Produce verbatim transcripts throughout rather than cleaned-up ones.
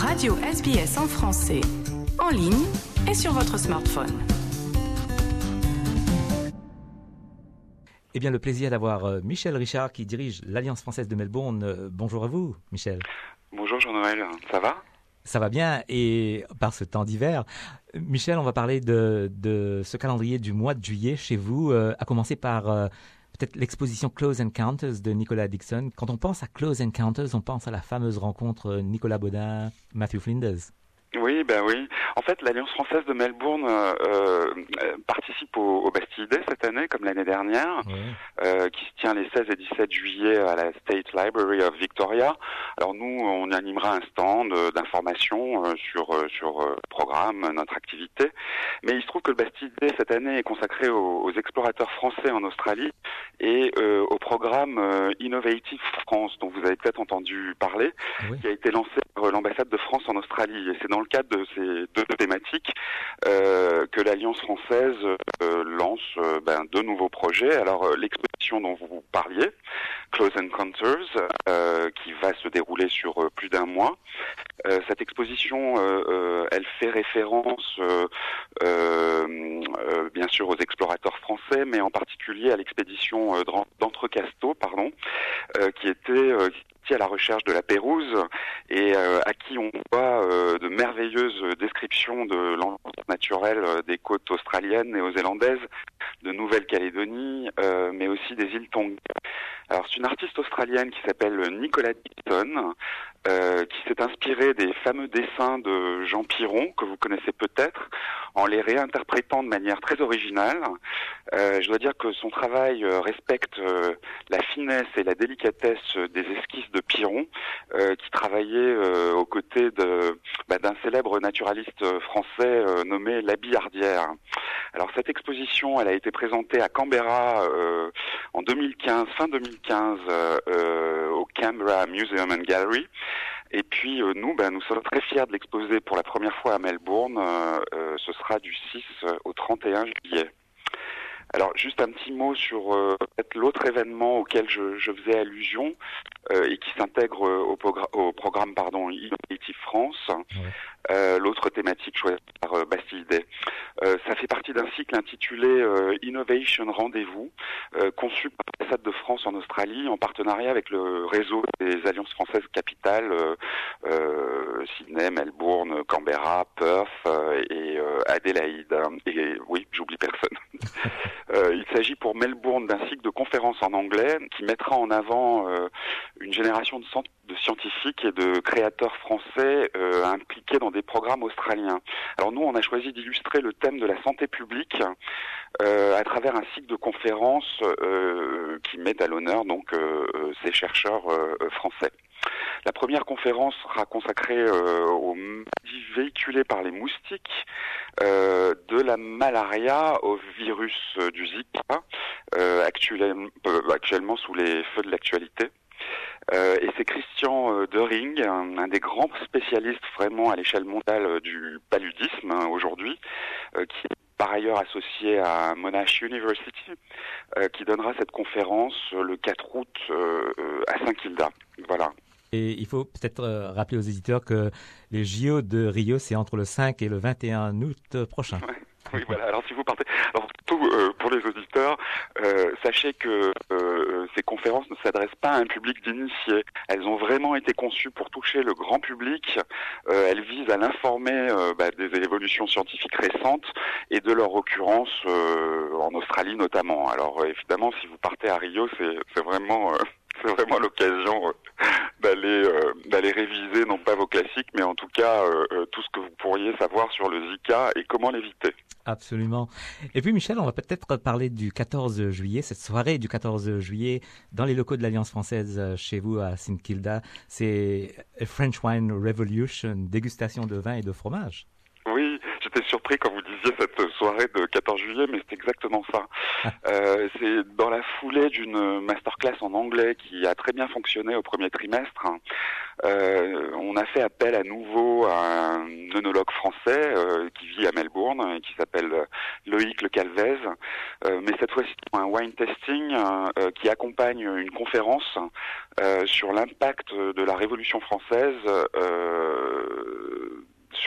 Radio S B S en français, en ligne et sur votre smartphone. Eh bien, le plaisir d'avoir euh, Michel Richard qui dirige l'Alliance française de Melbourne. Euh, bonjour à vous, Michel. Bonjour Jean-Noël, ça va ? Ça va bien, et par ce temps d'hiver, Michel, on va parler de, de ce calendrier du mois de juillet chez vous, euh, à commencer par euh, peut-être l'exposition Close Encounters de Nicolas Dixon. Quand on pense à Close Encounters, on pense à la fameuse rencontre Nicolas Baudin, Matthew Flinders. Oui, ben oui. En fait, l'Alliance française de Melbourne euh, euh, participe au, au Bastille Day cette année, comme l'année dernière, oui. euh, qui se tient les seize et dix-sept juillet à la State Library of Victoria. Alors nous, on animera un stand euh, d'information euh, sur euh, sur euh, programme, notre activité. Mais il se trouve que le Bastille Day cette année est consacré aux, aux explorateurs français en Australie et euh, au programme euh, Innovative France, dont vous avez peut-être entendu parler, oui. qui a été lancé par l'ambassade de France en Australie. Et c'est dans le cadre de ces deux thématiques euh, que l'Alliance française euh, lance euh, ben, deux nouveaux projets. Alors euh, l'exposition dont vous parliez, Close Encounters, euh, qui va se dérouler sur euh, plus d'un mois. Euh, cette exposition, euh, euh, elle fait référence euh, euh, euh, bien sûr aux explorateurs français, mais en particulier à l'expédition euh, d'Entrecasteaux, pardon, euh, qui était euh, à la recherche de la Pérouse et euh, à qui on voit euh, de merveilleuses descriptions de l'environnement naturel euh, des côtes australiennes, néo-zélandaises, de Nouvelle-Calédonie, euh, mais aussi des îles Tonga. Alors c'est une artiste australienne qui s'appelle Nicolas Dixon, euh, qui s'est inspirée des fameux dessins de Jean Piron, que vous connaissez peut-être, en les réinterprétant de manière très originale. Euh, je dois dire que son travail euh, respecte euh, la finesse et la délicatesse des esquisses de Piron, euh, qui travaillait euh, aux côtés de, bah, d'un célèbre naturaliste français euh, nommé Labillardière. Alors cette exposition, elle a été présentée à Canberra euh, en deux mille quinze, fin deux mille quinze, euh, au Canberra Museum and Gallery. Et puis euh, nous, ben, nous sommes très fiers de l'exposer pour la première fois à Melbourne. Euh, euh, ce sera du six au trente et un juillet. Alors juste un petit mot sur euh, l'autre événement auquel je, je faisais allusion euh, et qui s'intègre au, progr- au programme pardon Innovative France. Ouais. Euh, l'autre thématique choisie par euh, Bastille Day. Euh, ça fait partie d'un cycle intitulé euh, Innovation Rendez-vous, euh, conçu par l'ambassade de France en Australie en partenariat avec le réseau des alliances françaises capitales, euh, euh, Sydney, Melbourne, Canberra, Perth euh, et euh, Adélaïde. Et oui, j'oublie personne. Euh, il s'agit pour Melbourne d'un cycle de conférences en anglais qui mettra en avant euh, une génération de, de scientifiques et de créateurs français euh, impliqués dans des programmes australiens. Alors nous, on a choisi d'illustrer le thème de la santé publique euh, à travers un cycle de conférences euh, qui met à l'honneur donc euh, ces chercheurs euh, français. La première conférence sera consacrée euh, aux maladies véhiculées par les moustiques, euh, de la malaria au virus euh, du Zika, euh, actuellement, euh, actuellement sous les feux de l'actualité. Euh, et c'est Christian euh, Dering, un, un des grands spécialistes vraiment à l'échelle mondiale euh, du paludisme hein, aujourd'hui, euh, qui est par ailleurs associé à Monash University, euh, qui donnera cette conférence euh, le quatre août euh, à Saint-Kilda. Voilà. Et il faut peut-être euh, rappeler aux éditeurs que les J O de Rio, c'est entre le cinq et le vingt et un août prochain. Ouais. Oui, voilà. Alors, si vous partez, alors surtout euh, pour les auditeurs, euh, sachez que euh, ces conférences ne s'adressent pas à un public d'initiés. Elles ont vraiment été conçues pour toucher le grand public. Euh, elles visent à l'informer euh, bah, des évolutions scientifiques récentes et de leur occurrence euh, en Australie notamment. Alors, euh, évidemment, si vous partez à Rio, c'est, c'est vraiment, euh, c'est vraiment l'occasion euh, d'aller euh, d'aller réviser non pas vos classiques, mais en tout cas euh, tout ce que vous pourriez savoir sur le Zika et comment l'éviter. Absolument. Et puis Michel, on va peut-être parler du quatorze juillet, cette soirée du quatorze juillet dans les locaux de l'Alliance française chez vous à Saint Kilda. C'est French Wine Revolution, dégustation de vin et de fromage. Oui, j'étais surpris quand vous disiez cette soirée de quatorze juillet, mais c'est exactement ça. euh, c'est dans la foulée d'une masterclass en anglais qui a très bien fonctionné au premier trimestre. Euh, on a fait appel à nouveau à un œnologue français euh, qui vit à Melbourne et qui s'appelle Loïc Le Calvez, euh, mais cette fois-ci un wine testing euh, qui accompagne une conférence euh, sur l'impact de la Révolution française euh,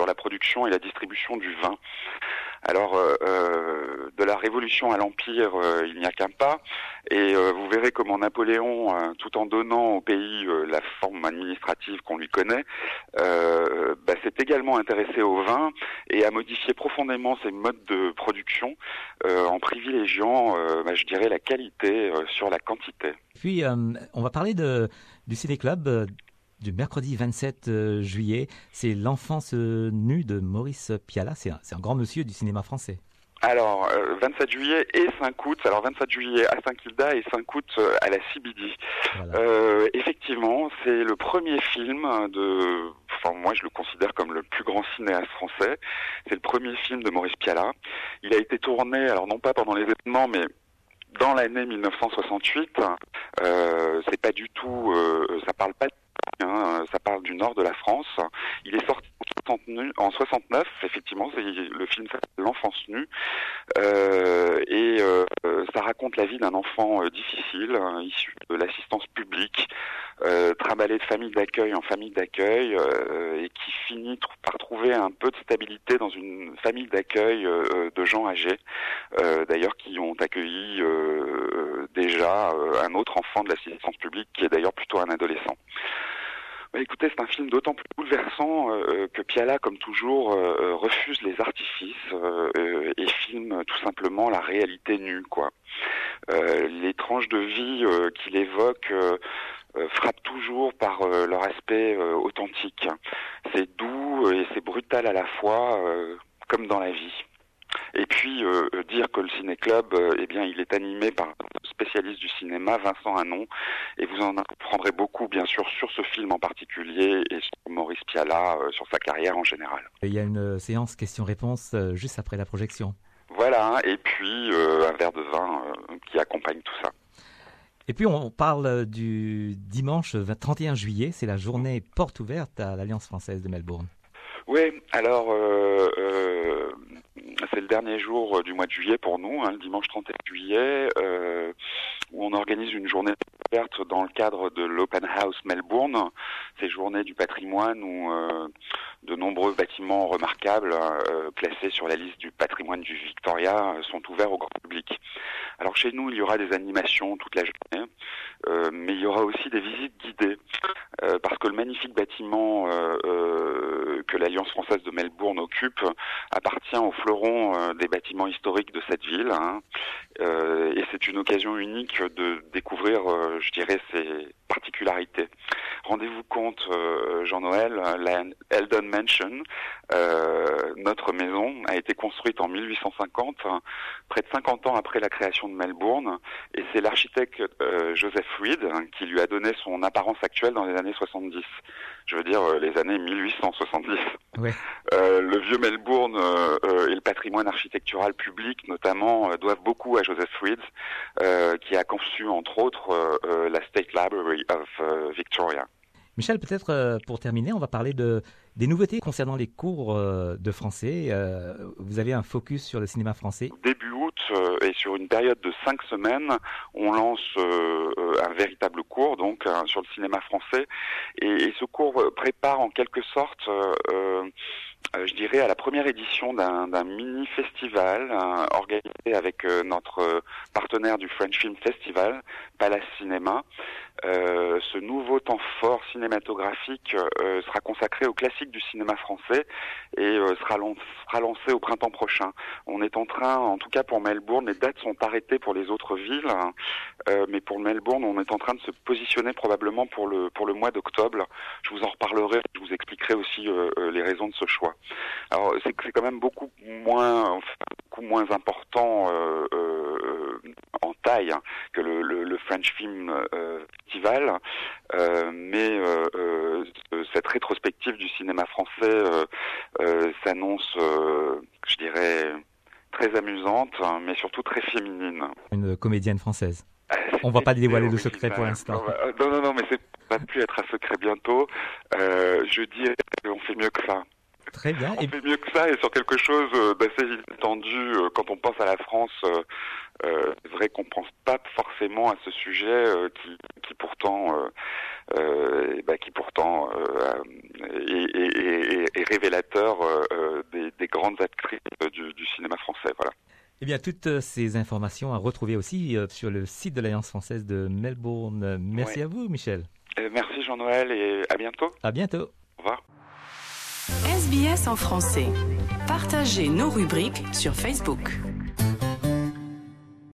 sur la production et la distribution du vin. Alors, euh, de la Révolution à l'Empire, euh, il n'y a qu'un pas, et euh, vous verrez comment Napoléon, euh, tout en donnant au pays euh, la forme administrative qu'on lui connaît, euh, bah, s'est également intéressé au vin et a modifié profondément ses modes de production euh, en privilégiant, euh, bah, je dirais, la qualité euh, sur la quantité. Puis, euh, on va parler de, du Ciné-Club euh, du mercredi vingt-sept euh, juillet. C'est L'Enfance nue de Maurice Pialat. C'est un, c'est un grand monsieur du cinéma français. Alors, euh, vingt-sept juillet et cinq août. Alors, vingt-sept juillet à Saint-Kilda et cinq août euh, à la C B D. Voilà. Euh, effectivement, c'est le premier film de... Enfin, moi, je le considère comme le plus grand cinéaste français. C'est le premier film de Maurice Pialat. Il a été tourné, alors non pas pendant les événements, mais dans l'année mille neuf cent soixante-huit. Euh, c'est pas du tout... Euh, ça parle pas de Hein, ça parle du nord de la France. Il est sorti en soixante-neuf, effectivement, c'est, le film s'appelle L'Enfance nue, euh, et euh, ça raconte la vie d'un enfant euh, difficile, hein, issu de l'assistance publique, euh, trimballé de famille d'accueil en famille d'accueil, euh, et qui finit tr- par trouver un peu de stabilité dans une famille d'accueil euh, de gens âgés, euh, d'ailleurs qui ont accueilli euh, déjà euh, un autre enfant de l'assistance publique, qui est d'ailleurs plutôt un adolescent. Bah, écoutez, c'est un film d'autant plus bouleversant euh, que Pialat, comme toujours, euh, refuse les artifices euh, et filme tout simplement la réalité nue, quoi. Euh, les tranches de vie euh, qu'il évoque euh, euh, frappent toujours par euh, leur aspect euh, authentique. C'est doux et c'est brutal à la fois, euh, comme dans la vie. Et puis euh, dire que le Ciné-Club, euh, eh bien, il est animé par un spécialiste du cinéma, Vincent Hanon, et vous en apprendrez beaucoup, bien sûr, sur ce film en particulier et sur Maurice Pialat, euh, sur sa carrière en général. Il y a une séance questions-réponses euh, juste après la projection. Voilà, et puis euh, un verre de vin euh, qui accompagne tout ça. Et puis on parle du dimanche trente et un juillet, c'est la journée porte ouverte à l'Alliance française de Melbourne. Oui, alors euh, euh, c'est le dernier jour du mois de juillet pour nous, hein, le dimanche trente et un juillet, euh, où on organise une journée ouverte dans le cadre de l'Open House Melbourne, ces journées du patrimoine où euh, de nombreux bâtiments remarquables euh, classés sur la liste du patrimoine du Victoria euh, sont ouverts au grand public. Alors chez nous, il y aura des animations toute la journée, euh, mais il y aura aussi des visites guidées, euh, parce que le magnifique bâtiment euh, euh, que l'Alliance française de Melbourne occupe appartient au fleuron euh, des bâtiments historiques de cette ville, hein, euh, et c'est une occasion unique de découvrir, euh, je dirais, ses particularités. Rendez-vous compte, euh, Jean-Noël, la Eldon Mansion, euh, notre maison, a été construite en mille huit cent cinquante, près de cinquante ans après la création de Melbourne, et c'est l'architecte euh, Joseph Reed hein, qui lui a donné son apparence actuelle dans les années soixante-dix. Je veux dire euh, les années mille huit cent soixante-dix. Ouais. Euh, le vieux Melbourne euh, euh, et le patrimoine architectural public notamment euh, doivent beaucoup à Joseph Reed, euh, qui a conçu entre autres euh, euh, la State Library of euh, Victoria. Michel, peut-être euh, pour terminer, on va parler de, des nouveautés concernant les cours euh, de français. Euh, vous avez un focus sur le cinéma français. Début août euh, et sur une période de cinq semaines, on lance euh, un véritable cours donc euh, sur le cinéma français. Et, et ce cours prépare en quelque sorte, euh, euh, je dirais, à la première édition d'un, d'un mini-festival euh, organisé avec euh, notre partenaire du French Film Festival, Palace Cinéma. Euh, ce nouveau temps fort cinématographique euh, sera consacré aux classiques du cinéma français et euh, sera, lan- sera lancé au printemps prochain. On est en train, en tout cas pour Melbourne, les dates sont arrêtées pour les autres villes, hein, euh, mais pour Melbourne, on est en train de se positionner probablement pour le pour le mois d'octobre. Je vous en reparlerai, je vous expliquerai aussi euh, euh, les raisons de ce choix. Alors c'est, c'est quand même beaucoup moins, enfin, beaucoup moins important euh, euh, en taille hein, que le, le, le French Film euh, Festival, euh, mais euh, euh, cette rétrospective du cinéma français euh, euh, s'annonce, euh, je dirais, très amusante, hein, mais surtout très féminine. Une comédienne française. On ne va pas dévoiler le secret pour l'instant. Non, non, non, mais c'est pas plus être un secret bientôt. Euh, je dirais qu'on fait mieux que ça. Très bien. On et... fait mieux que ça et sur quelque chose d'assez inattendu quand on pense à la France. Euh, c'est vrai qu'on pense pas forcément à ce sujet euh, qui, qui pourtant, euh, euh, bah, qui pourtant euh, est, est, est, est révélateur euh, des, des grandes actrices du, du cinéma français. Voilà. Eh bien, toutes ces informations à retrouver aussi euh, sur le site de l'Alliance française de Melbourne. Merci ouais. à vous, Michel. Euh, merci Jean-Noël et à bientôt. À bientôt. Au revoir. S B S en français. Partagez nos rubriques sur Facebook.